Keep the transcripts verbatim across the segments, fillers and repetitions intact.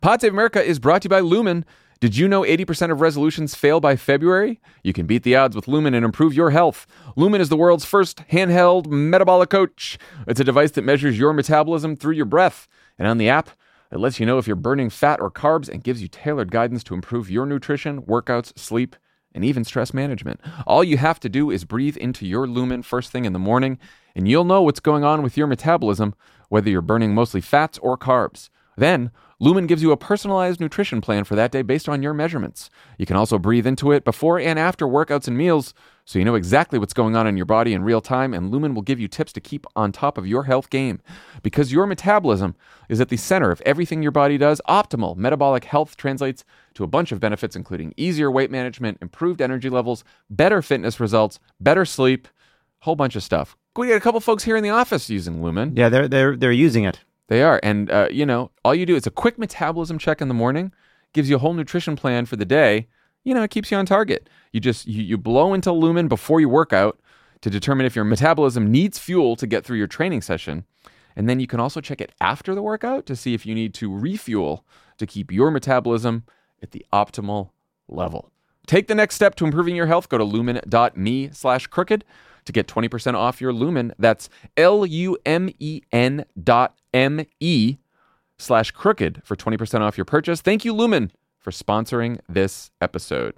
Pod Save America is brought to you by Lumen. Did you know eighty percent of resolutions fail by February? You can beat the odds with Lumen and improve your health. Lumen is the world's first handheld metabolic coach. It's a device that measures your metabolism through your breath. And on the app, it lets you know if you're burning fat or carbs and gives you tailored guidance to improve your nutrition, workouts, sleep, and even stress management. All you have to do is breathe into your Lumen first thing in the morning, and you'll know what's going on with your metabolism, whether you're burning mostly fats or carbs. Then, Lumen gives you a personalized nutrition plan for that day based on your measurements. You can also breathe into it before and after workouts and meals, so you know exactly what's going on in your body in real time, and Lumen will give you tips to keep on top of your health game. Because your metabolism is at the center of everything your body does, optimal metabolic health translates to a bunch of benefits, including easier weight management, improved energy levels, better fitness results, better sleep, whole bunch of stuff. We got a couple folks here in the office using Lumen. Yeah, they're they're they're using it. They are. And, uh, you know, all you do, it's a quick metabolism check in the morning, gives you a whole nutrition plan for the day. You know, it keeps you on target. You just, you, you blow into Lumen before you work out to determine if your metabolism needs fuel to get through your training session. And then you can also check it after the workout to see if you need to refuel to keep your metabolism at the optimal level. Take the next step to improving your health. Go to lumen.me slash crooked to get twenty percent off your Lumen. That's L-U-M-E-N dot M-E slash crooked for twenty percent off your purchase. Thank you, Lumen, for sponsoring this episode.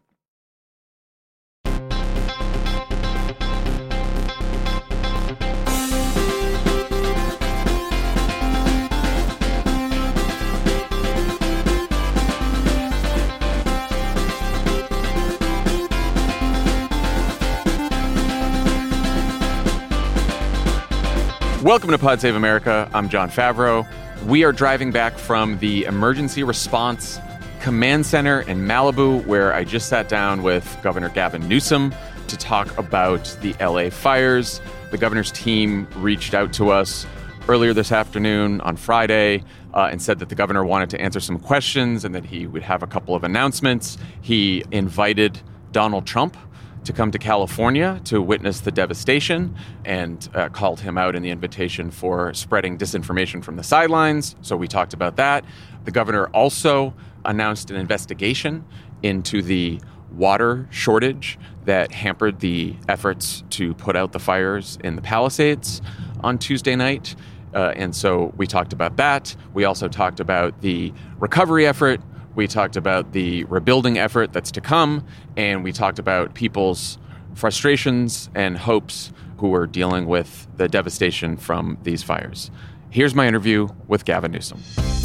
Welcome to Pod Save America. I'm John Favreau. We are driving back from the Emergency Response Command Center in Malibu, where I just sat down with Governor Gavin Newsom to talk about the L A fires. The governor's team reached out to us earlier this afternoon on Friday uh, and said that the governor wanted to answer some questions and that he would have a couple of announcements. He invited Donald Trump to come to California to witness the devastation and uh, called him out in the invitation for spreading disinformation from the sidelines. So we talked about that. The governor also announced an investigation into the water shortage that hampered the efforts to put out the fires in the Palisades on Tuesday night. Uh, and so we talked about that. We also talked about the recovery effort. We talked about the rebuilding effort that's to come, and we talked about people's frustrations and hopes who are dealing with the devastation from these fires. Here's my interview with Gavin Newsom.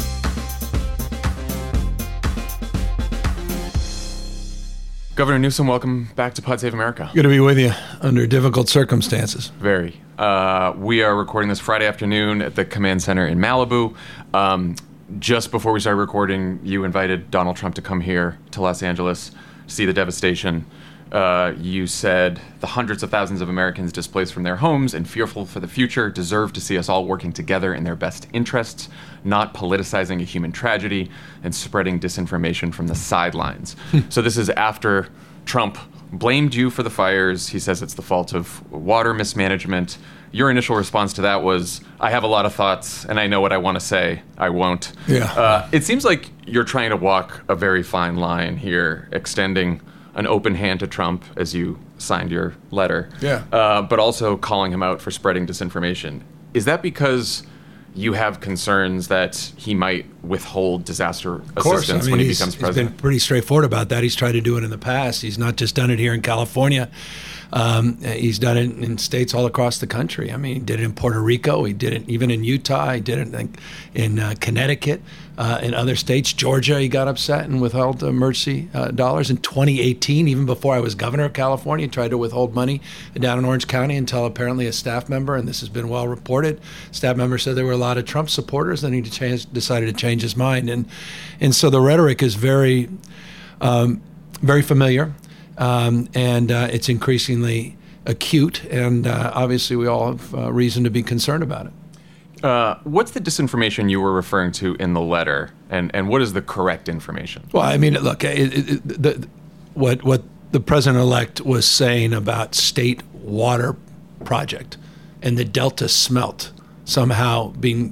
Governor Newsom, welcome back to Pod Save America. Good to be with you under difficult circumstances. Very. Uh, we are recording this Friday afternoon at the Command Center in Malibu. Um, Just before we started recording, you invited Donald Trump to come here to Los Angeles to see the devastation. Uh, you said the hundreds of thousands of Americans displaced from their homes and fearful for the future deserve to see us all working together in their best interests, not politicizing a human tragedy and spreading disinformation from the sidelines. So this is after Trump blamed you for the fires. He says it's the fault of water mismanagement. Your initial response to that was, I have a lot of thoughts and I know what I want to say. I won't. Yeah. Uh, it seems like you're trying to walk a very fine line here, extending an open hand to Trump as you signed your letter. Yeah. Uh, but also calling him out for spreading disinformation. Is that because you have concerns that he might withhold disaster Of course. assistance I mean, when he he's, becomes he's president? been pretty straightforward about that. He's tried to do it in the past. He's not just done it here in California. Um, he's done it in states all across the country. I mean, he did it in Puerto Rico. He did it even in Utah. He did it in, in uh, Connecticut. Uh, in other states, Georgia, he got upset and withheld emergency uh, dollars. In twenty eighteen, even before I was governor of California, he tried to withhold money down in Orange County until apparently a staff member, and this has been well reported, staff member said there were a lot of Trump supporters, and he change, decided to change his mind. And, and so the rhetoric is very, um, very familiar. Um, and uh, it's increasingly acute, and uh, obviously we all have uh, reason to be concerned about it. Uh, what's the disinformation you were referring to in the letter, and, and what is the correct information? Well, I mean, look, it, it, the, what what the president-elect was saying about state water project and the Delta smelt somehow being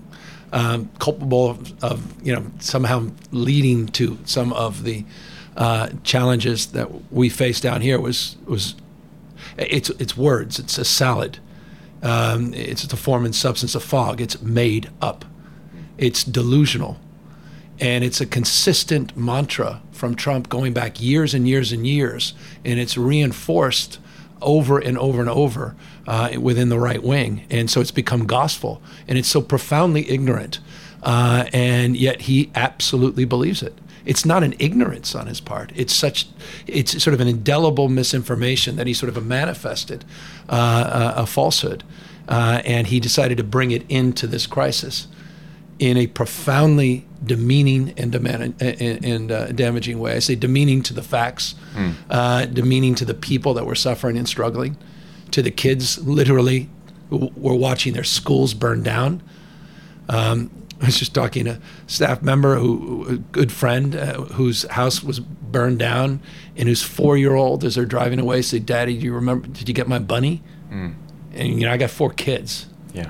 um, culpable of, of, you know, somehow leading to some of the uh, challenges that we face down here was was it's it's words. It's a salad. Um, it's the form and substance of fog. It's made up. It's delusional. And it's a consistent mantra from Trump going back years and years and years. And it's reinforced over and over and over uh, within the right wing. And so it's become gospel. And it's so profoundly ignorant. Uh, and yet he absolutely believes it. It's not an ignorance on his part. It's such, it's sort of an indelible misinformation that he sort of manifested uh, a, a falsehood. Uh, and he decided to bring it into this crisis in a profoundly demeaning and, demand, and, and uh, damaging way. I say demeaning to the facts, mm. uh, demeaning to the people that were suffering and struggling, to the kids literally who were watching their schools burn down. Um, I was just talking to a staff member, who, a good friend, uh, whose house was burned down, and whose four-year-old, as they're driving away, said, "Daddy, do you remember? Did you get my bunny?" Mm. And you know, I got four kids. Yeah.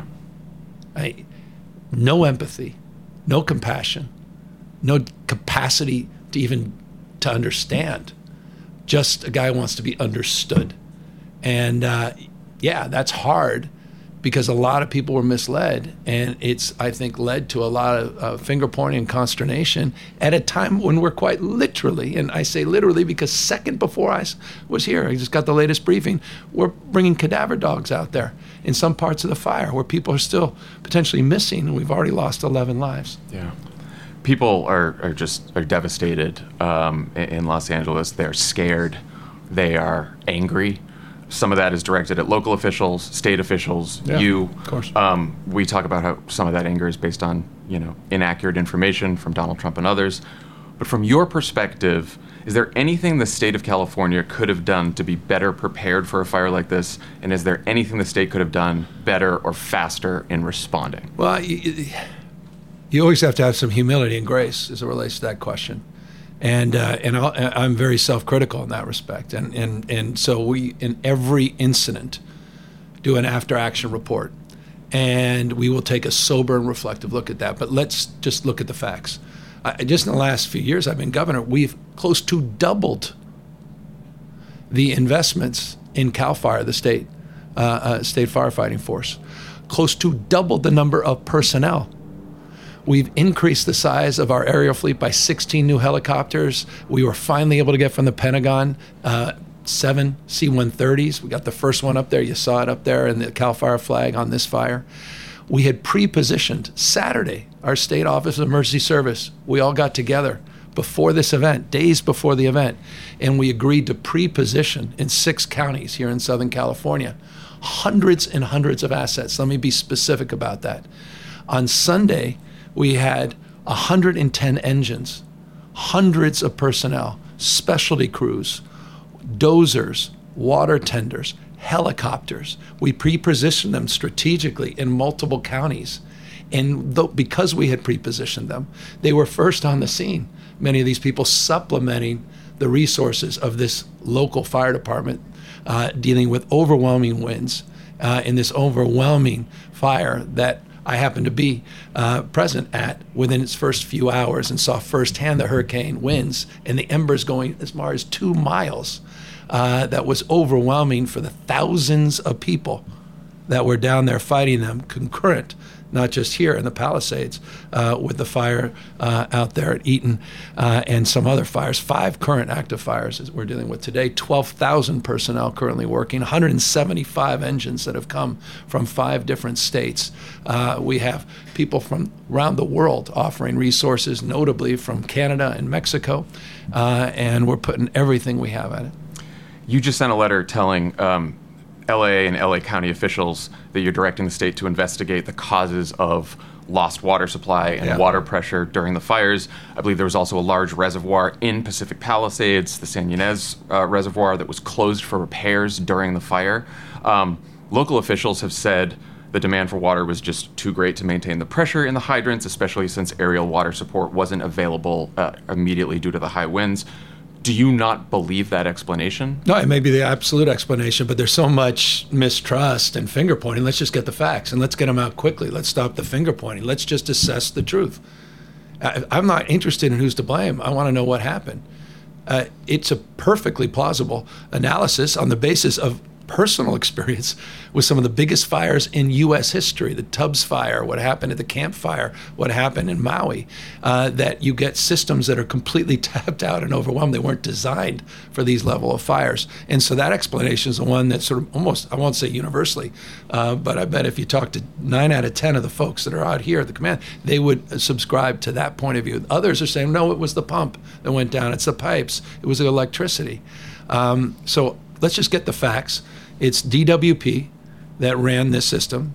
I, no empathy, no compassion, no capacity to even to understand. Just a guy who wants to be understood. And uh, yeah, that's hard because a lot of people were misled, and it's, I think, led to a lot of uh, finger pointing and consternation at a time when we're quite literally, and I say literally because second before I was here, I just got the latest briefing, we're bringing cadaver dogs out there in some parts of the fire where people are still potentially missing, and we've already lost eleven lives. Yeah. People are, are just are devastated um, in Los Angeles. They're scared. They are angry. Some of that is directed at local officials, state officials, yeah, you. Of course. Um, we talk about how some of that anger is based on, you know, inaccurate information from Donald Trump and others. But from your perspective, is there anything the state of California could have done to be better prepared for a fire like this? And is there anything the state could have done better or faster in responding? Well, you, you always have to have some humility and grace as it relates to that question. And uh, and I'll, I'm very self-critical in that respect. And, and and so we, in every incident, do an after-action report. And we will take a sober and reflective look at that. But let's just look at the facts. I, just in the last few years I've been governor, we've close to doubled the investments in CAL FIRE, the state, uh, uh, state firefighting force. Close to doubled the number of personnel. We've increased the size of our aerial fleet by sixteen new helicopters. We were finally able to get from the Pentagon uh, seven C one thirties. We got the first one up there. You saw it up there in the CAL FIRE flag on this fire. We had pre-positioned Saturday, our State Office of Emergency Service. We all got together before this event, days before the event, and we agreed to pre-position in six counties here in Southern California. Hundreds and hundreds of assets. Let me be specific about that. On Sunday, we had one hundred ten engines, hundreds of personnel, specialty crews, dozers, water tenders, helicopters. We pre-positioned them strategically in multiple counties. And th- because we had pre-positioned them, they were first on the scene. Many of these people supplementing the resources of this local fire department, uh, dealing with overwhelming winds uh, in this overwhelming fire that I happened to be uh, present at within its first few hours and saw firsthand the hurricane winds and the embers going as far as two miles. Uh, that was overwhelming for the thousands of people that were down there fighting them concurrent, not just here in the Palisades, uh, with the fire uh, out there at Eaton uh, and some other fires. Five current active fires that we're dealing with today, twelve thousand personnel currently working, one hundred seventy-five engines that have come from five different states. Uh, we have people from around the world offering resources, notably from Canada and Mexico, uh, and we're putting everything we have at it. You just sent a letter telling um, L A and L A County officials that you're directing the state to investigate the causes of lost water supply and yeah. water pressure during the fires. I believe there was also a large reservoir in Pacific Palisades, the San Ynez uh, Reservoir, that was closed for repairs during the fire. Um, local officials have said the demand for water was just too great to maintain the pressure in the hydrants, especially since aerial water support wasn't available uh, immediately due to the high winds. do you not believe that explanation? No, it may be the absolute explanation, but there's so much mistrust and finger pointing. Let's just get the facts and let's get them out quickly. Let's stop the finger pointing. Let's just assess the truth. I, I'm not interested in who's to blame. I want to know what happened. Uh, it's a perfectly plausible analysis on the basis of personal experience with some of the biggest fires in U S history, the Tubbs Fire, what happened at the Camp Fire, what happened in Maui, uh, that you get systems that are completely tapped out and overwhelmed. They weren't designed for these level of fires. And so that explanation is the one that sort of almost, I won't say universally, uh, but I bet if you talk to nine out of ten of the folks that are out here at the command, they would subscribe to that point of view. Others are saying, no, it was the pump that went down. It's the pipes. It was the electricity. Um, so let's just get the facts. It's D W P that ran this system,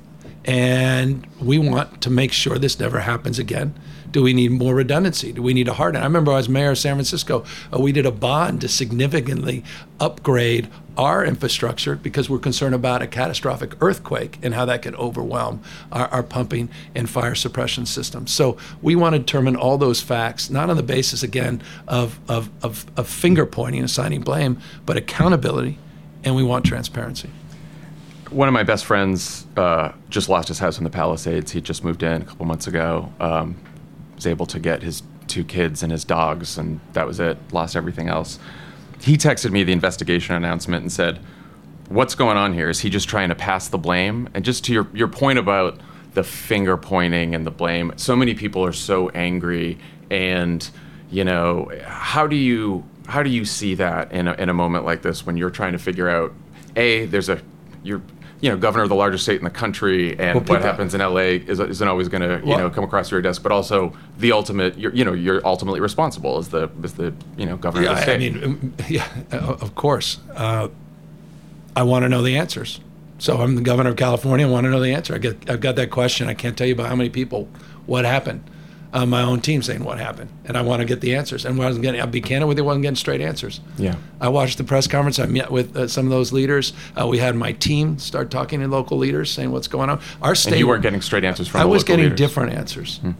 and we want to make sure this never happens again. Do we need more redundancy? Do we need to harden? I remember I was mayor of San Francisco. Uh, we did a bond to significantly upgrade our infrastructure because we're concerned about a catastrophic earthquake and how that could overwhelm our, our pumping and fire suppression systems. So we want to determine all those facts, not on the basis, again, of, of, of, of finger pointing and assigning blame, but accountability. And we want transparency. One of my best friends uh, just lost his house in the Palisades. He just moved in a couple months ago. Um, was able to get his two kids and his dogs, and that was it. Lost everything else. He texted me the investigation announcement and said, what's going on here? Is he just trying to pass the blame? And just to your, your point about the finger pointing and the blame, so many people are so angry. And, you know, how do you... How do you see that in a, in a moment like this when you're trying to figure out, A, there's a, you're, you know, governor of the largest state in the country, and well, what happens in L A is, isn't always going to, you well, know, come across your desk, but also the ultimate, you're, you know, you're ultimately responsible as the, as the, you know, governor yeah, of the state. I mean, yeah, of course. Uh, I want to know the answers. So I'm the governor of California. I want to know the answer. I get, I've got that question. I can't tell you about how many people, what happened. Uh, my own team saying what happened, and I want to get the answers. And when I was getting, I'll be candid with you, I wasn't getting straight answers. Yeah. I watched the press conference. I met with uh, some of those leaders. Uh, we had my team start talking to local leaders, saying what's going on. Our state. And you weren't getting straight answers from. I the was local getting leaders. different answers. Hmm.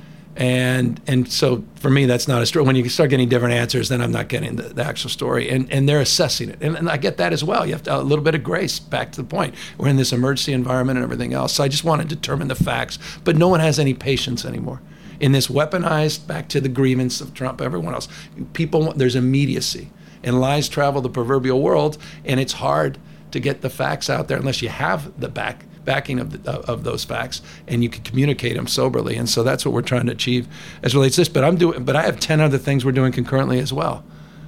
And and so for me, that's not a story. When you start getting different answers, then I'm not getting the, the actual story. And and they're assessing it, and, and I get that as well. You have to, a little bit of grace. Back to the point, we're in this emergency environment and everything else. So I just want to determine the facts. But no one has any patience anymore. In this weaponized, back to the grievance of Trump, everyone else, people, there's immediacy. And lies travel the proverbial world, and it's hard to get the facts out there unless you have the back backing of the, of those facts, and you can communicate them soberly. And so that's what we're trying to achieve as relates to this. But I'm doing, but I have ten other things we're doing concurrently as well.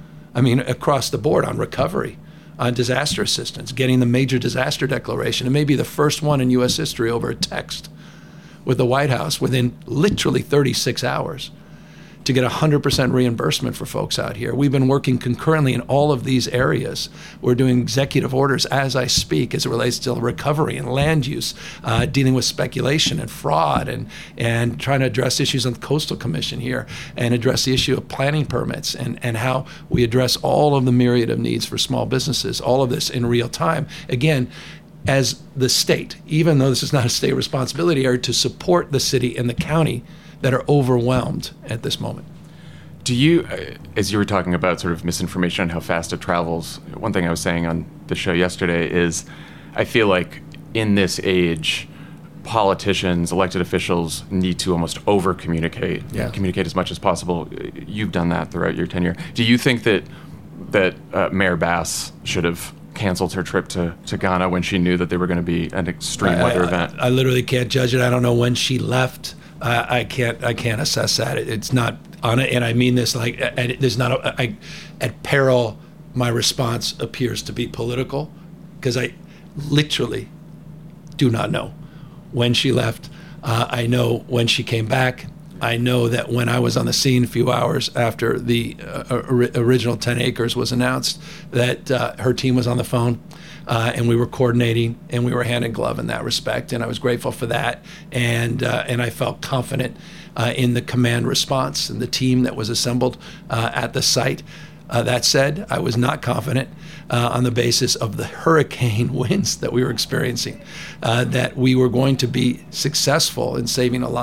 I mean, across the board on recovery, on disaster assistance, getting the major disaster declaration. It may be the first one in U S history over a text with the White House within literally thirty-six hours to get one hundred percent reimbursement for folks out here. We've been working concurrently in all of these areas. We're doing executive orders as I speak as it relates to recovery and land use, uh, dealing with speculation and fraud, and, and trying to address issues on the Coastal Commission here, and address the issue of planning permits, and, and how we address all of the myriad of needs for small businesses, all of this in real time. Again, as the state, even though this is not a state responsibility, are to support the city and the county that are overwhelmed at this moment. Do you, as you were talking about sort of misinformation and how fast it travels, one thing I was saying on the show yesterday is I feel like in this age, politicians, elected officials need to almost over-communicate, yeah. communicate as much as possible. You've done that throughout your tenure. Do you think that, that uh, Mayor Bass should have canceled her trip to, to Ghana when she knew that there were going to be an extreme I, weather I, event? I, I literally can't judge it. I don't know when she left. Uh, I can't. I can't assess that. It, it's not on it, and I mean this like. And there's not. A, I, at peril, my response appears to be political, because I literally do not know when she left. Uh, I know when she came back. I know that when I was on the scene a few hours after the uh, original ten acres was announced, that uh, her team was on the phone, uh, and we were coordinating, and we were hand in glove in that respect, and I was grateful for that, and uh, and I felt confident uh, in the command response and the team that was assembled uh, at the site. Uh, that said, I was not confident uh, on the basis of the hurricane winds that we were experiencing, uh, that we were going to be successful in saving a lot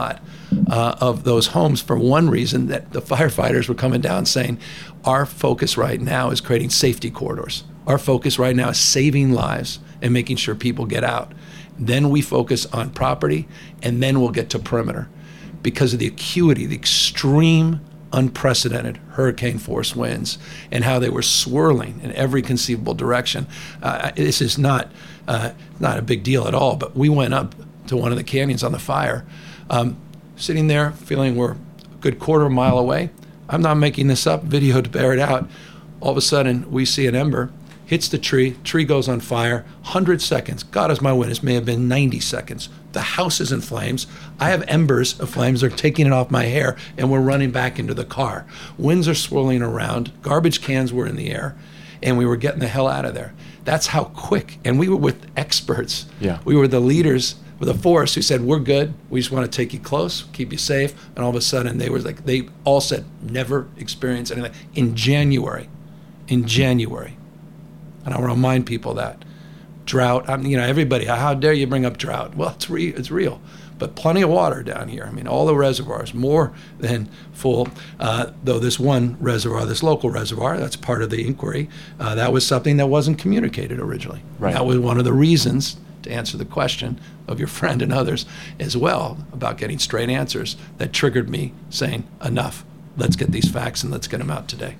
uh, of those homes for one reason, that the firefighters were coming down saying, our focus right now is creating safety corridors. Our focus right now is saving lives and making sure people get out. Then we focus on property, and then we'll get to perimeter. Because of the acuity, the extreme, unprecedented hurricane force winds and how they were swirling in every conceivable direction. Uh, this is not uh, not a big deal at all, but we went up to one of the canyons on the fire, um, sitting there feeling we're a good quarter mile away. I'm not making this up, video to bear it out. All of a sudden, we see an ember, hits the tree, tree goes on fire, one hundred seconds. God is my witness, may have been ninety seconds. The house is in flames. I have embers of flames. They're taking it off my hair, and we're running back into the car. Winds are swirling around. Garbage cans were in the air, and we were getting the hell out of there. That's how quick. And we were with experts. Yeah. We were the leaders of the force who said, we're good. We just want to take you close, keep you safe. And all of a sudden, they were like, they all said, never experience anything. In January, in January, and I'll remind people that. Drought, I mean, you know, everybody, how dare you bring up drought? Well, it's, re- it's real, but plenty of water down here. I mean, all the reservoirs, more than full, uh, though this one reservoir, this local reservoir, that's part of the inquiry, uh, that was something that wasn't communicated originally. Right. That was one of the reasons, to answer the question of your friend and others as well, about getting straight answers, that triggered me saying, enough, let's get these facts and let's get them out today.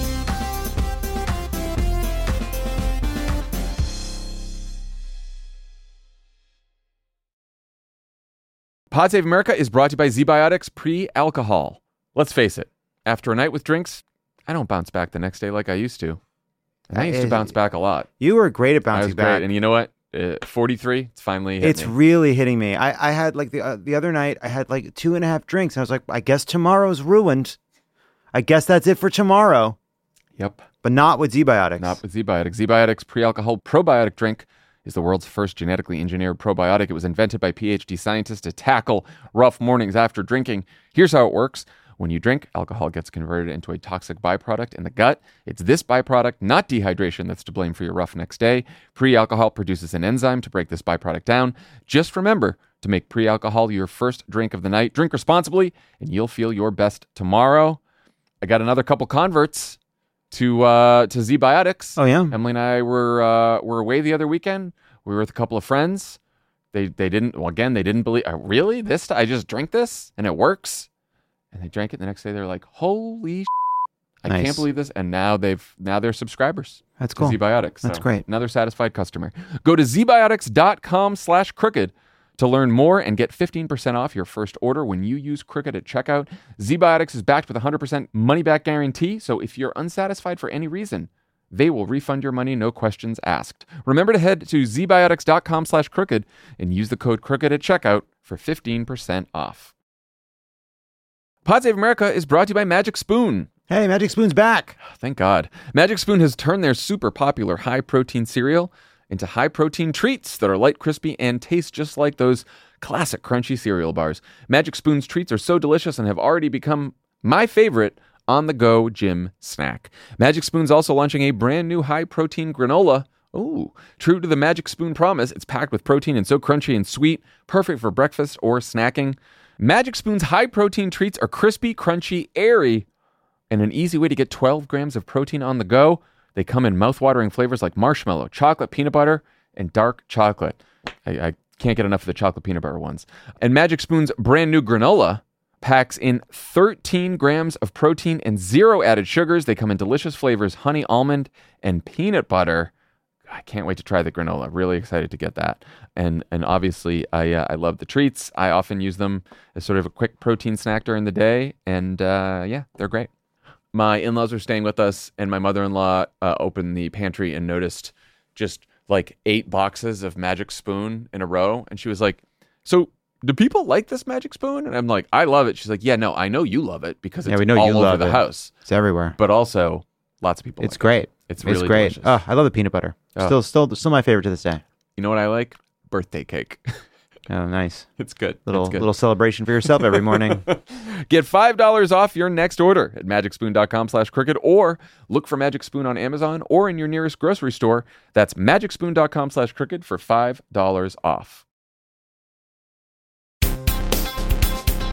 Pod Save America is brought to you by ZBiotics Pre-Alcohol. Let's face it, after a night with drinks, I don't bounce back the next day like I used to. And I used to bounce back a lot. You were great at bouncing I was back. great. And you know what? Uh, forty-three, it's finally hit It's me. really hitting me. I, I had like the uh, the other night, I had like two and a half drinks. I was like, I guess tomorrow's ruined. I guess that's it for tomorrow. Yep. But not with ZBiotics. Not with ZBiotics. ZBiotics Pre-Alcohol Probiotic Drink is the world's first genetically engineered probiotic. It was invented by PhD scientists to tackle rough mornings after drinking. Here's how it works. When you drink, alcohol gets converted into a toxic byproduct in the gut. It's this byproduct, not dehydration, that's to blame for your rough next day. Pre-alcohol produces an enzyme to break this byproduct down. Just remember to make pre-alcohol your first drink of the night. Drink responsibly, and you'll feel your best tomorrow. I got another couple converts to uh, to ZBiotics. Oh, yeah? Emily and I were uh, were away the other weekend. We were with a couple of friends. They they didn't, well, again, they didn't believe, uh, really? This, I just drink this and it works? And they drank it the next day. They're like, holy sh- I Nice. can't believe this. And now they've, now they're subscribers. That's to cool. ZBiotics. That's So great. Another satisfied customer. Go to zbiotics.com slash crooked to learn more and get fifteen percent off your first order when you use Crooked at checkout. ZBiotics is backed with a one hundred percent money-back guarantee, so if you're unsatisfied for any reason, they will refund your money, no questions asked. Remember to head to zbiotics.com slash crooked and use the code crooked at checkout for fifteen percent off. Pod Save America is brought to you by Magic Spoon. Hey, Magic Spoon's back. Thank God. Magic Spoon has turned their super popular high-protein cereal into high-protein treats that are light, crispy, and taste just like those classic crunchy cereal bars. Magic Spoon's treats are so delicious and have already become my favorite on-the-go gym snack. Magic Spoon's also launching a brand new high-protein granola. Ooh, true to the Magic Spoon promise, it's packed with protein and so crunchy and sweet, perfect for breakfast or snacking. Magic Spoon's high-protein treats are crispy, crunchy, airy, and an easy way to get twelve grams of protein on the go. They come in mouth-watering flavors like marshmallow, chocolate, peanut butter, and dark chocolate. I, I can't get enough of the chocolate peanut butter ones. And Magic Spoon's brand new granola packs in thirteen grams of protein and zero added sugars. They come in delicious flavors, honey, almond, and peanut butter. I can't wait to try the granola. Really excited to get that. And and obviously, I uh, I love the treats. I often use them as sort of a quick protein snack during the day. And uh, yeah, they're great. My in-laws are staying with us, and my mother-in-law uh, opened the pantry and noticed just like eight boxes of Magic Spoon in a row. And she was like, so do people like this Magic Spoon? And I'm like, I love it. She's like, yeah, no, I know you love it because it's Yeah, we know all you over love the it. house. It's everywhere. But also, lots of people It's like great. it. It's really it's great. delicious. Oh, I love the peanut butter. Oh. Still, still, still my favorite to this day. You know what I like? Birthday cake. Oh, nice. It's good. Little it's good. little celebration for yourself every morning. Get five dollars off your next order at magicspoon.com slash crooked, or look for Magic Spoon on Amazon or in your nearest grocery store. That's magicspoon.com slash crooked for five dollars off.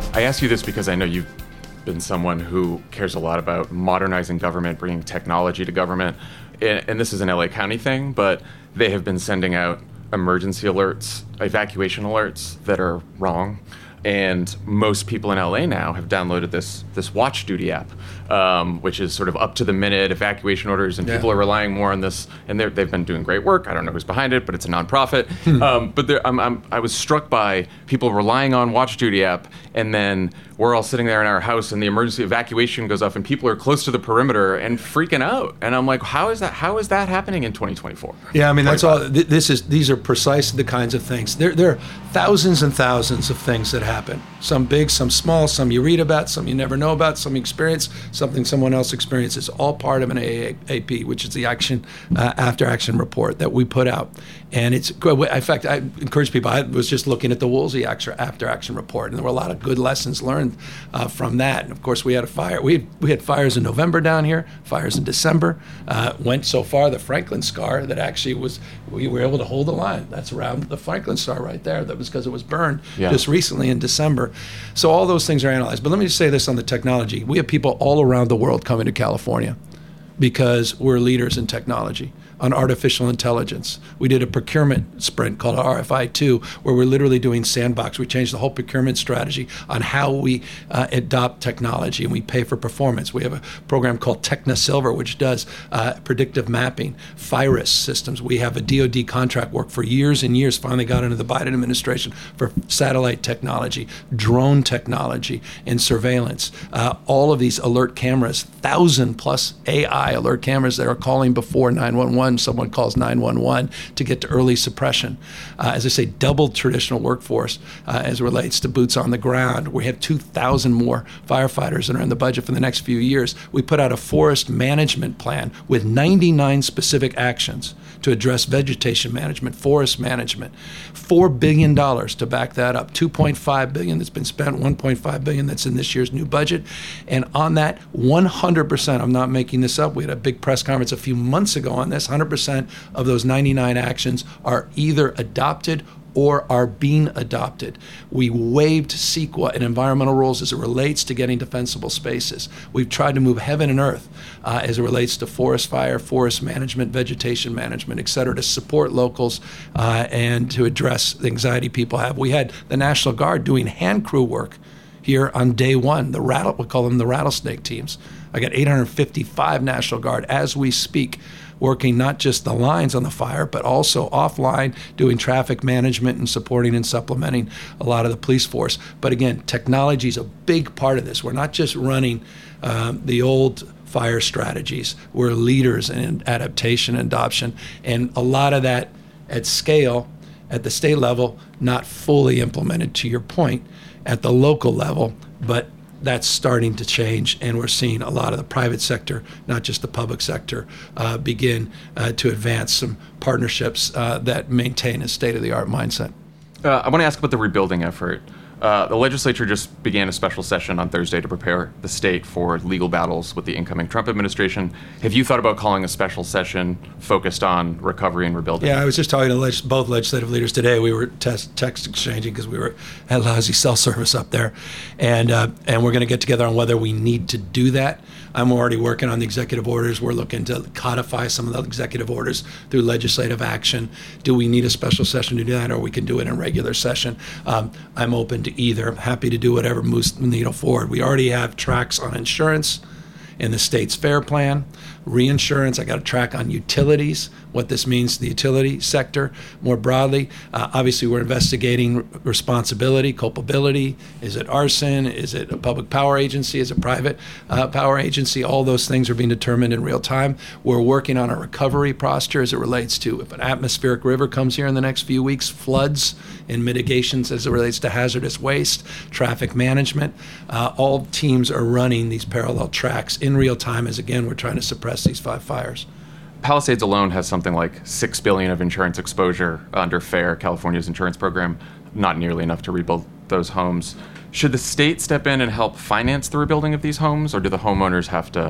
I ask you this because I know you've been someone who cares a lot about modernizing government, bringing technology to government. And, and this is an L A County thing, but they have been sending out emergency alerts, evacuation alerts that are wrong. And most people in L A now have downloaded this this Watch Duty app, um, which is sort of up to the minute evacuation orders, and yeah. people are relying more on this. And they've been doing great work. I don't know who's behind it, but it's a nonprofit. um, but there, I'm, I'm, I was struck by people relying on Watch Duty app, and then we're all sitting there in our house, and the emergency evacuation goes off, and people are close to the perimeter and freaking out. And I'm like, how is that? How is that happening in twenty twenty-four? Yeah, I mean that's all. Th- this is these are precisely the kinds of things. There, there are thousands and thousands of things that happen. Some big, some small, some you read about, some you never know about, some you experience, something someone else experiences. All part of an A A P, which is the action uh, after action report that we put out. And it's good. In fact, I encourage people. I was just looking at the Woolsey after action report, and there were a lot of good lessons learned uh, from that. And of course, we had a fire. We we had fires in November down here, fires in December. Uh, went so far the Franklin Scar that actually was we were able to hold the line. That's around the Franklin Scar right there. That was because it was burned yeah. just recently in December. So all those things are analyzed. But let me just say this on the technology. We have people all around the world coming to California because we're leaders in technology, on artificial intelligence. We did a procurement sprint called R F I two, where we're literally doing sandbox. We changed the whole procurement strategy on how we uh, adopt technology, and we pay for performance. We have a program called Techna Silver, which does uh, predictive mapping, FIRIS systems. We have a D O D contract work for years and years, finally got into the Biden administration for satellite technology, drone technology, and surveillance. Uh, all of these alert cameras, thousand plus A I alert cameras that are calling before nine one one. Someone calls nine one one to get to early suppression. Uh, as I say, double traditional workforce uh, as it relates to boots on the ground. We have two thousand more firefighters that are in the budget for the next few years. We put out a forest management plan with ninety-nine specific actions to address vegetation management, forest management. four billion dollars to back that up. two point five billion dollars that's been spent, one point five billion dollars that's in this year's new budget. And on that, one hundred percent, I'm not making this up, we had a big press conference a few months ago on this, one hundred percent of those ninety-nine actions are either adopted or are being adopted. We waived CEQA and environmental rules as it relates to getting defensible spaces. We've tried to move heaven and earth uh, as it relates to forest fire, forest management, vegetation management, et cetera, to support locals uh, and to address the anxiety people have. We had the National Guard doing hand crew work here on day one, the rattle, we call them the rattlesnake teams. I got eight hundred fifty-five National Guard as we speak, working not just the lines on the fire, but also offline, doing traffic management and supporting and supplementing a lot of the police force. But again, technology is a big part of this. We're not just running um, the old fire strategies. We're leaders in adaptation and adoption. And a lot of that at scale, at the state level, not fully implemented, to your point, at the local level, but that's starting to change, and we're seeing a lot of the private sector, not just the public sector, uh, begin uh, to advance some partnerships uh, that maintain a state-of-the-art mindset. Uh, I want to ask about the rebuilding effort. Uh, the legislature just began a special session on Thursday to prepare the state for legal battles with the incoming Trump administration. Have you thought about calling a special session focused on recovery and rebuilding? Yeah, I was just talking to leg- both legislative leaders today. We were test- text exchanging because we were had lousy cell service up there, and uh, and we're going to get together on whether we need to do that. I'm already working on the executive orders. We're looking to codify some of the executive orders through legislative action. Do we need a special session to do that, or we can do it in regular session? Um, I'm open to either. I'm happy to do whatever moves the needle forward. We already have tracks on insurance in the state's FAIR plan, reinsurance. I got a track on utilities, what this means to the utility sector more broadly. Uh, obviously, we're investigating responsibility, culpability. Is it arson? Is it a public power agency? Is it a private uh, power agency? All those things are being determined in real time. We're working on a recovery posture as it relates to if an atmospheric river comes here in the next few weeks, floods and mitigations as it relates to hazardous waste, traffic management. Uh, all teams are running these parallel tracks in real time as, again, we're trying to suppress these five fires. Palisades alone has something like six billion dollars of insurance exposure under FAIR, California's insurance program, not nearly enough to rebuild those homes. Should the state step in and help finance the rebuilding of these homes, or do the homeowners have to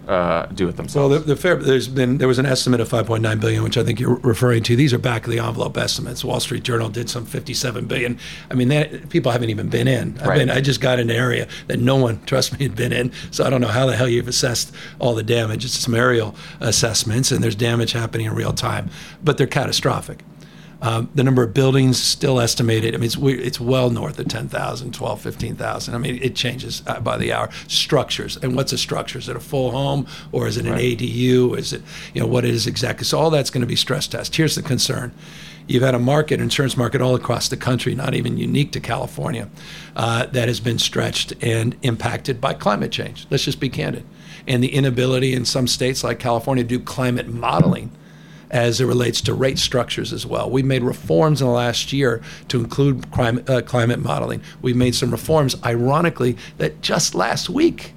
uh, do it themselves? Well, the, the fair, there's been there was an estimate of five point nine billion dollars, which I think you're referring to. These are back of the envelope estimates. Wall Street Journal did some fifty-seven billion dollars. I mean, that, people haven't even been in. I've Right. been, I just got in an area that no one, trust me, had been in. So I don't know how the hell you've assessed all the damage. It's some aerial assessments, and there's damage happening in real time, but they're catastrophic. Um, the number of buildings still estimated, I mean, it's, we, it's well north of ten thousand, twelve, fifteen thousand. I mean, it changes uh, by the hour. Structures, and what's a structure? Is it a full home, or is it an Right. A D U? Is it, you know, what it is exactly? So all that's going to be stress test. Here's the concern. You've had a market, insurance market all across the country, not even unique to California, uh, that has been stretched and impacted by climate change. Let's just be candid. And the inability in some states like California to do climate modeling as it relates to rate structures as well. We've made reforms in the last year to include climate, uh, climate modeling. We've made some reforms, ironically, that just last week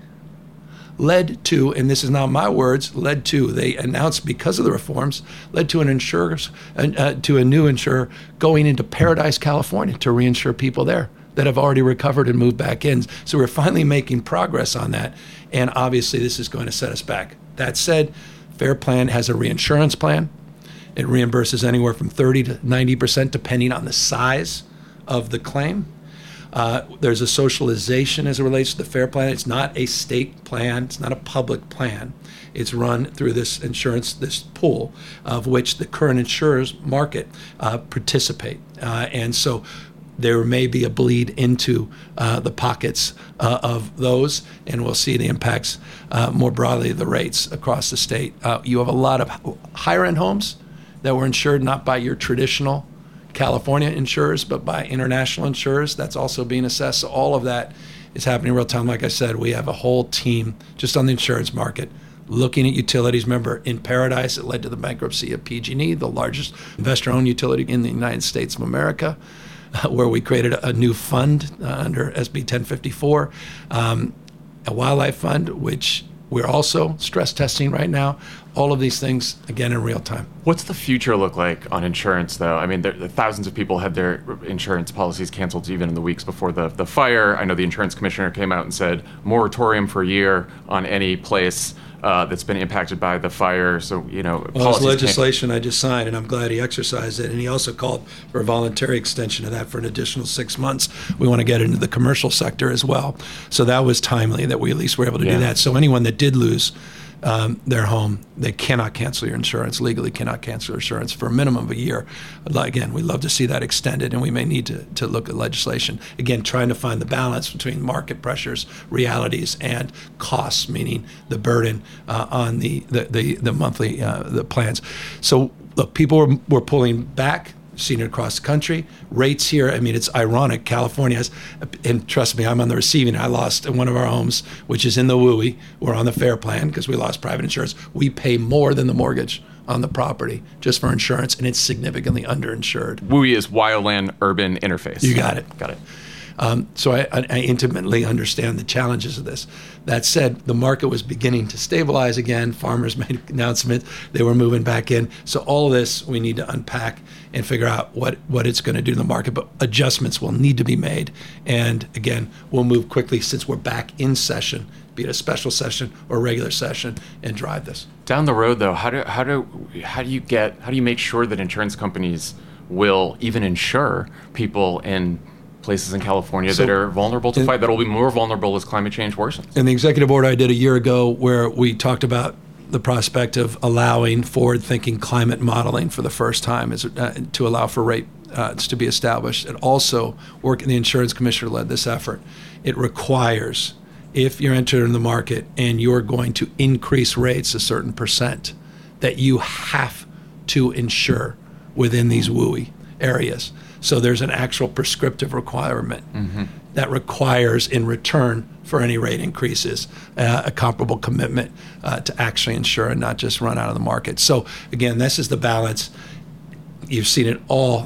led to, and this is not my words, led to, they announced because of the reforms, led to an insurers, uh, to a new insurer going into Paradise, California to reinsure people there that have already recovered and moved back in. So we're finally making progress on that. And obviously this is going to set us back. That said, Fair Plan has a reinsurance plan. It reimburses anywhere from thirty to ninety percent depending on the size of the claim. Uh, there's a socialization as it relates to the Fair Plan. It's not a state plan. It's not a public plan. It's run through this insurance, this pool of which the current insurers market uh, participate. Uh, and so there may be a bleed into uh, the pockets uh, of those, and we'll see the impacts uh, more broadly of the rates across the state. Uh, you have a lot of higher-end homes that were insured not by your traditional California insurers, but by international insurers. That's also being assessed. So all of that is happening in real time. Like I said, we have a whole team just on the insurance market looking at utilities. Remember, in Paradise, it led to the bankruptcy of P G and E, the largest investor-owned utility in the United States of America, uh, where we created a, a new fund uh, under S B ten fifty-four, um, a wildlife fund, which we're also stress testing right now. All of these things, again, in real time. What's the future look like on insurance, though? I mean, there, thousands of people had their insurance policies canceled even in the weeks before the, the fire. I know the insurance commissioner came out and said moratorium for a year on any place uh, that's been impacted by the fire. So, you know, well, there's legislation I just signed, and I'm glad he exercised it. And he also called for a voluntary extension of that for an additional six months. We want to get into the commercial sector as well. So that was timely that we at least were able to yeah. do that. So anyone that did lose Um, their home, they cannot cancel your insurance, legally cannot cancel your insurance for a minimum of a year. Again, we'd love to see that extended, and we may need to, to look at legislation. Again, trying to find the balance between market pressures, realities, and costs, meaning the burden uh, on the, the, the, the monthly uh, the plans. So look, people were, were pulling back. Seen it across the country. Rates here, I mean, it's ironic. California has, and trust me, I'm on the receiving. I lost in one of our homes, which is in the W U I. We're on the Fair Plan because we lost private insurance. We pay more than the mortgage on the property just for insurance, and it's significantly underinsured. W U I is Wildland Urban Interface. You got it. Got it. Um, so I, I intimately understand the challenges of this. That said, the market was beginning to stabilize again. Farmers made announcements. They were moving back in. So all of this we need to unpack and figure out what, what it's going to do to the market. But adjustments will need to be made. And again, we'll move quickly since we're back in session, be it a special session or a regular session, and drive this. Down the road, though, how do how do how do you get how do you make sure that insurance companies will even insure people in places in California So, that are vulnerable to in, fight, that will be more vulnerable as climate change worsens? In the executive order I did a year ago, where we talked about the prospect of allowing forward-thinking climate modeling for the first time, is uh, to allow for rate uh, to be established. It also, work, the insurance commissioner led this effort. It requires, if you're entering the market and you're going to increase rates a certain percent, that you have to insure within these W U I areas. So there's an actual prescriptive requirement mm-hmm. that requires, in return for any rate increases, uh, a comparable commitment uh, to actually insure and not just run out of the market. So again, this is the balance. You've seen it all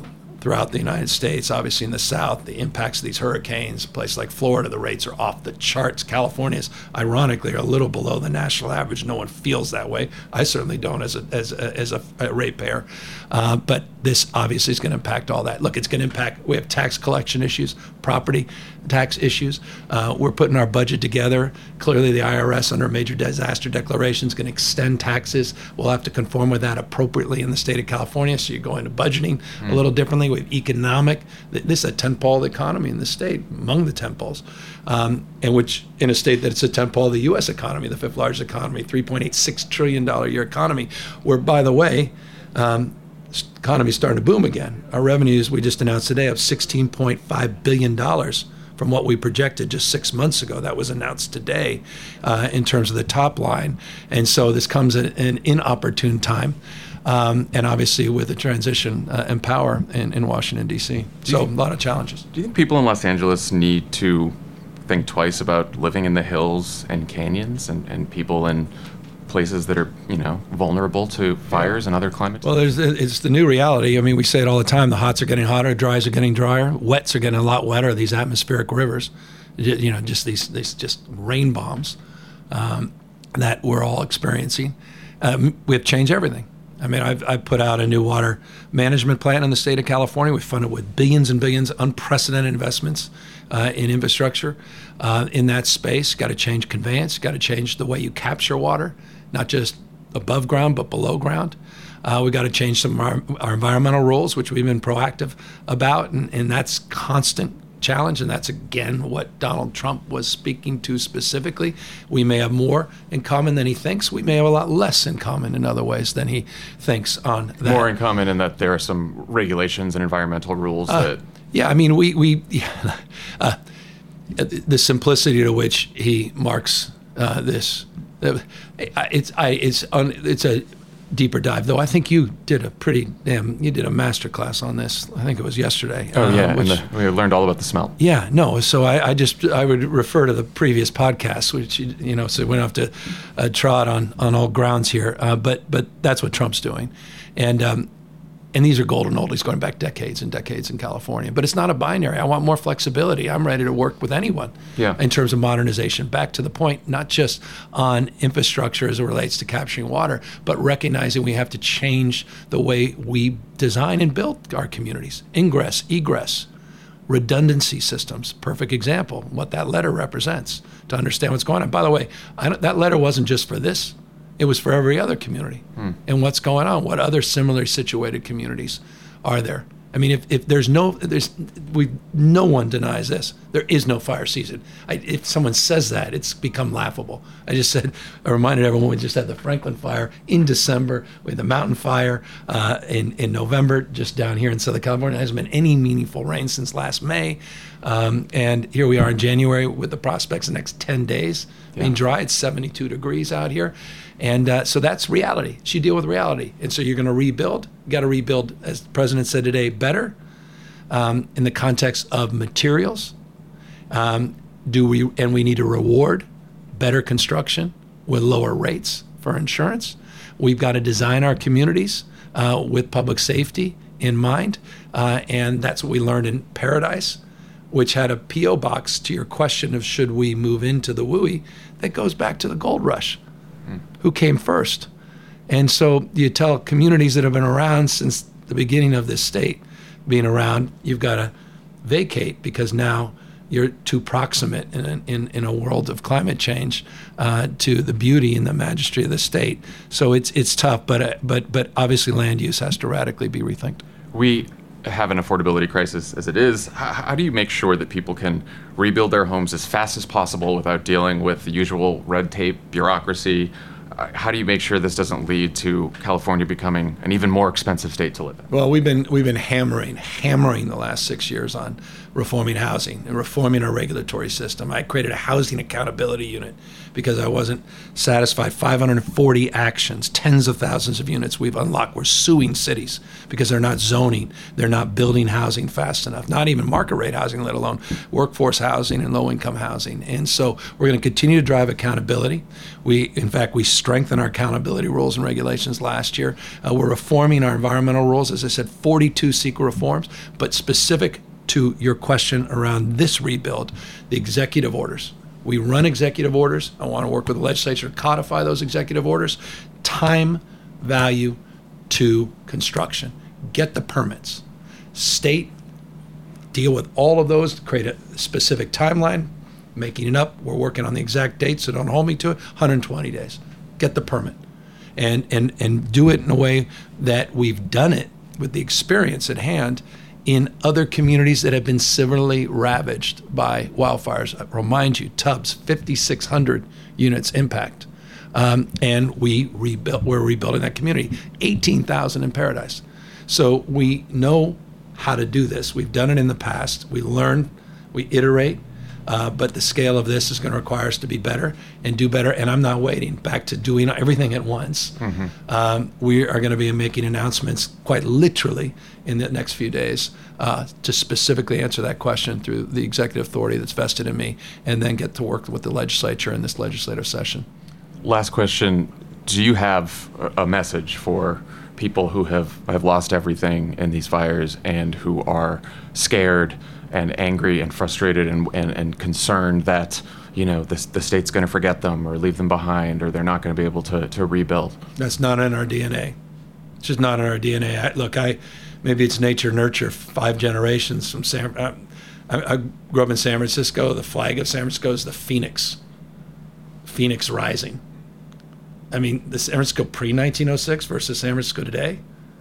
throughout the United States. Obviously in the South, the impacts of these hurricanes, a place like Florida, the rates are off the charts. California's, ironically, are a little below the national average. No one feels that way. I certainly don't as a, as a, as a, a ratepayer. Uh, but this obviously is going to impact all that. Look, it's going to impact, we have tax collection issues, property tax issues. Uh, we're putting our budget together. Clearly the I R S under a major disaster declaration is going to extend taxes. We'll have to conform with that appropriately in the state of California. So you're going to budgeting mm. a little differently. We have economic, this is a tentpole economy in the state, among the tentpoles, um, and which in a state that it's a tentpole of the U S economy, the fifth largest economy, three point eight six trillion dollars a year economy, where, by the way, um, economy is starting to boom again. Our revenues, we just announced today, of sixteen point five billion dollars from what we projected just six months ago. That was announced today uh, in terms of the top line. And so this comes at an inopportune time. Um, and obviously with the transition uh, in power in, in Washington, D C. So think, a lot of challenges. Do you think people in Los Angeles need to think twice about living in the hills and canyons and, and people in places that are, you know, vulnerable to fires and other climate change? Well, there's, it's the new reality. I mean, we say it all the time. The hots are getting hotter, dries are getting drier, wets are getting a lot wetter, these atmospheric rivers, you know, just these, these just rain bombs um, that we're all experiencing. Um, we have to change everything. I mean, I've, I've put out a new water management plan in the state of California. We funded with billions and billions, unprecedented investments uh, in infrastructure uh, in that space. Got to change conveyance, got to change the way you capture water, not just above ground, but below ground. Uh, we got to change some of our, our environmental rules, which we've been proactive about, and, and that's constant challenge, and that's again what Donald Trump was speaking to specifically. We may have more in common than he thinks. We may have a lot less in common in other ways than he thinks on that. More in common in that there are some regulations and environmental rules uh, that... Yeah, I mean, we... we yeah, uh, the simplicity to which he marks uh, this, uh, it's, I, it's, un, it's a deeper dive, though I think you did a pretty damn, you did a master class on this. I think it was yesterday. Oh, yeah, uh, which, and the, we learned all about the smelt. Yeah, no, so I, I just, I would refer to the previous podcast, which, you know, so we don't have to uh, trot on, on all grounds here, uh, but but that's what Trump's doing. And um, and these are golden oldies going back decades and decades in California. But it's not a binary. I want more flexibility. I'm ready to work with anyone yeah. in terms of modernization. Back to the point, not just on infrastructure as it relates to capturing water, but recognizing we have to change the way we design and build our communities. Ingress, egress, redundancy systems. Perfect example, what that letter represents to understand what's going on. By the way, I don't, that letter wasn't just for this. It was for every other community. Hmm. And what's going on? What other similarly situated communities are there? I mean, if, if there's no, there's, we, no one denies this. There is no fire season. I, if someone says that, it's become laughable. I just said, I reminded everyone we just had the Franklin fire in December. We had the Mountain Fire uh, in, in November, just down here in Southern California. There hasn't been any meaningful rain since last May. Um, and here we are in January with the prospects the next ten days yeah. being dry. It's seventy-two degrees out here. And uh, so that's reality. So you deal with reality. And so you're going to rebuild. You got to rebuild, as the president said today, better um, in the context of materials. Um, do we and we need to reward better construction with lower rates for insurance. We've got to design our communities uh, with public safety in mind. Uh, and that's what we learned in Paradise, which had a P O box to your question of should we move into the W U I, that goes back to the gold rush. Who came first? And so you tell communities that have been around since the beginning of this state being around, you've got to vacate because now you're too proximate in a, in, in a world of climate change uh, to the beauty and the majesty of the state. So it's it's tough, but uh, but but obviously land use has to radically be rethinked. We have an affordability crisis as it is. How, how do you make sure that people can rebuild their homes as fast as possible without dealing with the usual red tape, bureaucracy? How do you make sure this doesn't lead to California becoming an even more expensive state to live in? Well, we've been we've been hammering, hammering the last six years on reforming housing and reforming our regulatory system. I created a housing accountability unit because I wasn't satisfied. five hundred forty actions, tens of thousands of units we've unlocked. We're suing cities because they're not zoning. They're not building housing fast enough, not even market rate housing, let alone workforce housing and low income housing. And so we're going to continue to drive accountability. We, in fact, we strengthened our accountability rules and regulations last year. Uh, we're reforming our environmental rules. As I said, forty-two CEQA reforms, but specific to your question around this rebuild, the executive orders. We run executive orders. I want to work with the legislature to codify those executive orders. Time value to construction. Get the permits. State, deal with all of those, create a specific timeline, making it up. We're working on the exact date, so don't hold me to it. one hundred twenty days. Get the permit. And, and, and do it in a way that we've done it with the experience at hand in other communities that have been similarly ravaged by wildfires. I remind you, Tubbs, fifty-six hundred units impact. Um, and we rebuilt, we're rebuilding that community. eighteen thousand in Paradise. So we know how to do this. We've done it in the past. We learn, we iterate, uh, but the scale of this is going to require us to be better and do better. And I'm not waiting. Back to doing everything at once. Mm-hmm. Um, we are going to be making announcements quite literally in the next few days uh, to specifically answer that question through the executive authority that's vested in me, and then get to work with the legislature in this legislative session. Last question. Do you have a message for people who have, have lost everything in these fires and who are scared and angry and frustrated and, and, and concerned that, you know, the, the state's going to forget them or leave them behind, or they're not going to be able to, to rebuild? That's not in our D N A. It's just not in our D N A. I, look, I maybe it's nature, nurture, five generations from San uh, I, I grew up in San Francisco. The flag of San Francisco is the phoenix, phoenix rising. I mean, the San Francisco pre nineteen oh six versus San Francisco today,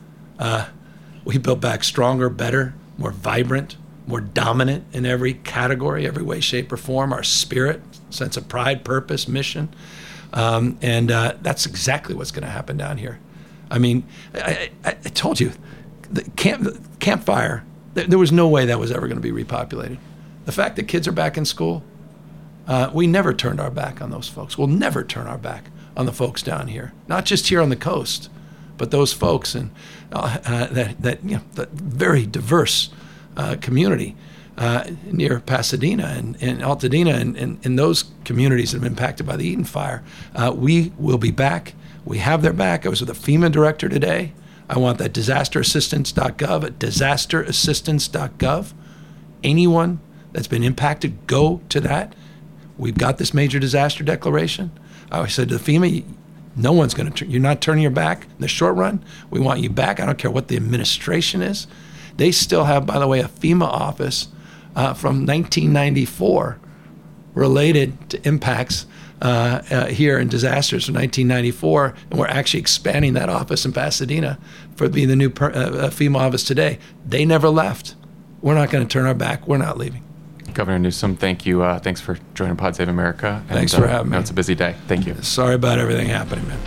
uh, we built back stronger, better, more vibrant, more dominant in every category, every way, shape, or form. Our spirit, sense of pride, purpose, mission. Um, and uh, that's exactly what's going to happen down here. I mean, I, I, I told you, the camp, the campfire, there, there was no way that was ever going to be repopulated. The fact that kids are back in school, uh, we never turned our back on those folks. We'll never turn our back on the folks down here, not just here on the coast, but those folks and uh, uh, that that you know, that very diverse uh, community uh, near Pasadena and, and Altadena and, and, and those communities that have been impacted by the Eden Fire. Uh, we will be back. We have their back. I was with a FEMA director today. I want that disaster assistance dot gov at disaster assistance dot gov. Anyone that's been impacted, go to that. We've got this major disaster declaration. I said to FEMA, no one's going to, you're not turning your back in the short run. We want you back. I don't care what the administration is. They still have, by the way, a FEMA office uh, from nineteen ninety-four related to impacts uh, uh, here in disasters from nineteen ninety-four. And we're actually expanding that office in Pasadena for being the new per, uh, FEMA office today. They never left. We're not going to turn our back. We're not leaving. Governor Newsom, thank you. Uh, thanks for joining Pod Save America. And, thanks for uh, having me. I know it's a busy day. Thank you. Sorry about everything happening, man.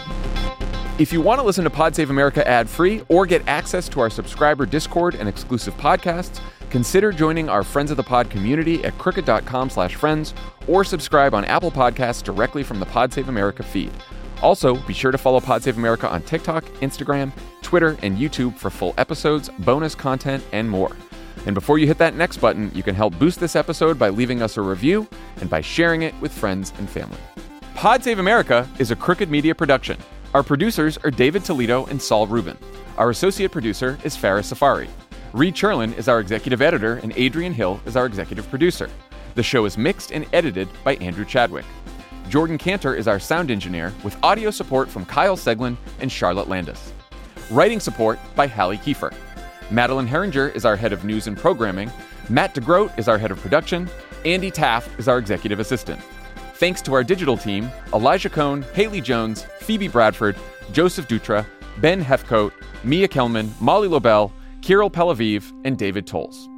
If you want to listen to Pod Save America ad-free or get access to our subscriber Discord and exclusive podcasts, consider joining our Friends of the Pod community at crooked.com slash friends or subscribe on Apple Podcasts directly from the Pod Save America feed. Also, be sure to follow Pod Save America on TikTok, Instagram, Twitter, and YouTube for full episodes, bonus content, and more. And before you hit that next button, you can help boost this episode by leaving us a review and by sharing it with friends and family. Pod Save America is a Crooked Media production. Our producers are David Toledo and Saul Rubin. Our associate producer is Farah Safari. Reed Cherlin is our executive editor, and Adrian Hill is our executive producer. The show is mixed and edited by Andrew Chadwick. Jordan Cantor is our sound engineer, with audio support from Kyle Seglin and Charlotte Landis. Writing support by Hallie Kiefer. Madeline Herringer is our head of news and programming. Matt DeGroat is our head of production. Andy Taft is our executive assistant. Thanks to our digital team, Elijah Cohn, Haley Jones, Phoebe Bradford, Joseph Dutra, Ben Hefcoat, Mia Kelman, Molly Lobel, Kirill Pelaviv, and David Tolles.